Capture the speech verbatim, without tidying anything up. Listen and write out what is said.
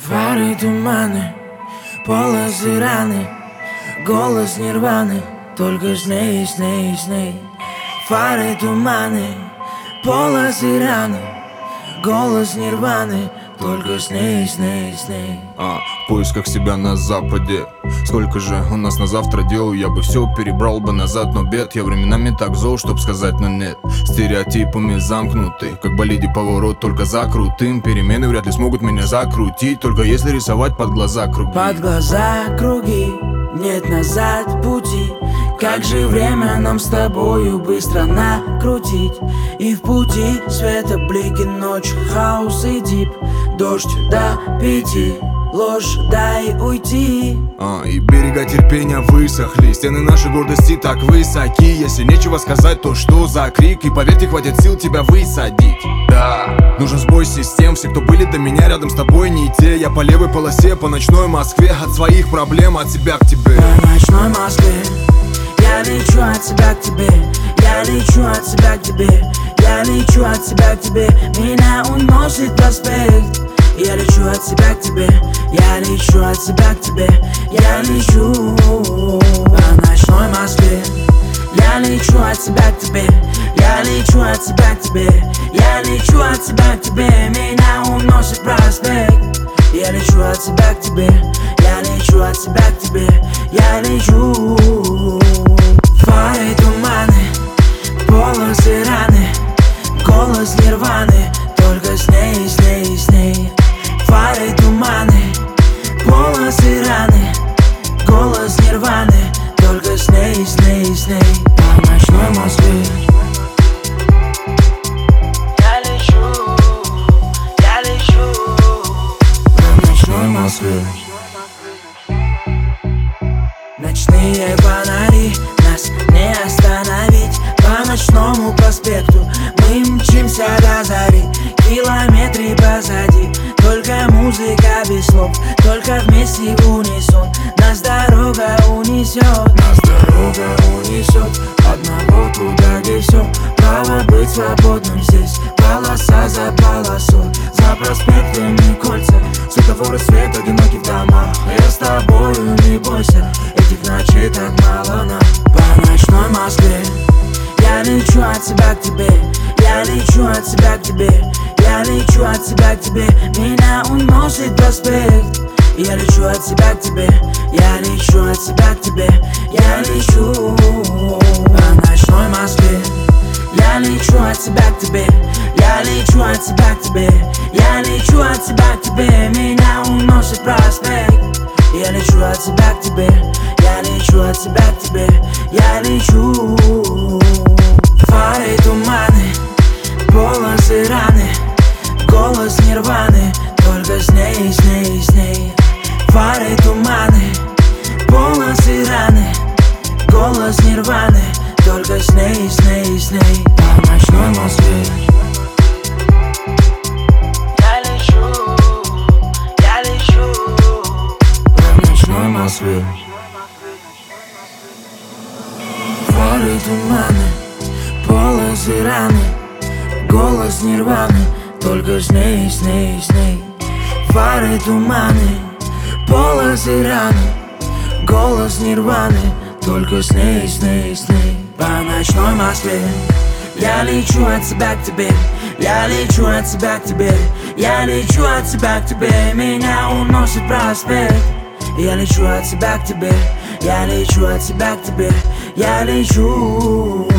Фары, туманы, полосы, раны, голос нирваны, только сны, сны, сны. Фары, туманы, полосы, раны, голос нирваны, только сны, сны, сны. А, в поисках себя на западе. Сколько же у нас на завтра дел? Я бы все перебрал бы назад, но бед. Я временами так зол, чтоб сказать, но нет. Стереотипами замкнуты, как болиде поворот, только за крутым. Перемены вряд ли смогут меня закрутить, только если рисовать под глаза круги. Под глаза круги, нет назад пути. Как же время нам с тобою быстро накрутить. И в пути света блики, ночь, хаос и дип. Дождь до пяти, ложь, дай уйти. А, и берега терпения высохли, стены нашей гордости так высоки. Если нечего сказать, то что за крик? И поверьте, хватит сил тебя высадить. Да, нужен сбой систем. Все, кто были до меня, рядом с тобой не те. Я по левой полосе, по ночной Москве. От своих проблем, от себя к тебе. По ночной Москве я лечу от себя к тебе. Я лечу от себя к тебе. Я лечу от себя к тебе. Меня уносит проспект. Я лечу от себя к тебе. Я лечу от себя к тебе. Я лечу по ночной Москве. Я лечу от себя к тебе. Я лечу от себя к тебе. Я лечу от себя к тебе. Меня уносит проспект. Я лечу от себя к тебе. Я лечу от себя к тебе. Я лечу. Фары, туманы, полосы, раны, голос нирваны, только сны, сны, сны. Фары, туманы, полосы, раны, голос нирваны, только сны, сны, сны. По ночной Москве я лечу, я лечу. По ночной Москве ночные фонари, нас не остановить. По ночному проспекту мы мчимся до зари. Километры позади, только музыка без слов, только вместе в унисон. Нас дорога унесет, нас дорога унесет. Одного туда, где все право быть свободным здесь. Полоса за полосой, за проспектами кольца. Светофоры, свет, одинокий в домах. Я с тобою, не бойся, этих ночей так мало нам. По ночной Москве я лечу от себя к тебе. Я лечу от себя к тебе. Я лечу от себя к тебе. Меня уносит проспект. Я лечу от себя к тебе. Я лечу от себя к тебе. Я лечу по ночной Москве. Я лечу от себя к тебе. Я лечу от себя к тебе. Я лечу от себя к тебе. Меня уносит проспект. Я лечу от себя к тебе. Я лечу от себя к тебе. Я лечу. Фары, туманы, полосы, раны, голос нирваны, только сны, сны, сны. Фары, туманы, полосы, раны, голос нирваны, только сны, сны, сны. По ночной Москве я лечу, я лечу. По ночной Москве фары, туманы, полосы, раны, голос нирваны, только сны, сны, сны. Фары, туманы, полосы, раны, голос нирваны, только сны, сны, сны. По ночной Москве я лечу от себя к тебе. Я лечу от себя к тебе. Я лечу от себя к тебе. Меня уносит проспект. Я лечу от себя к тебе. Я лечу от себя к тебе. Я лечу.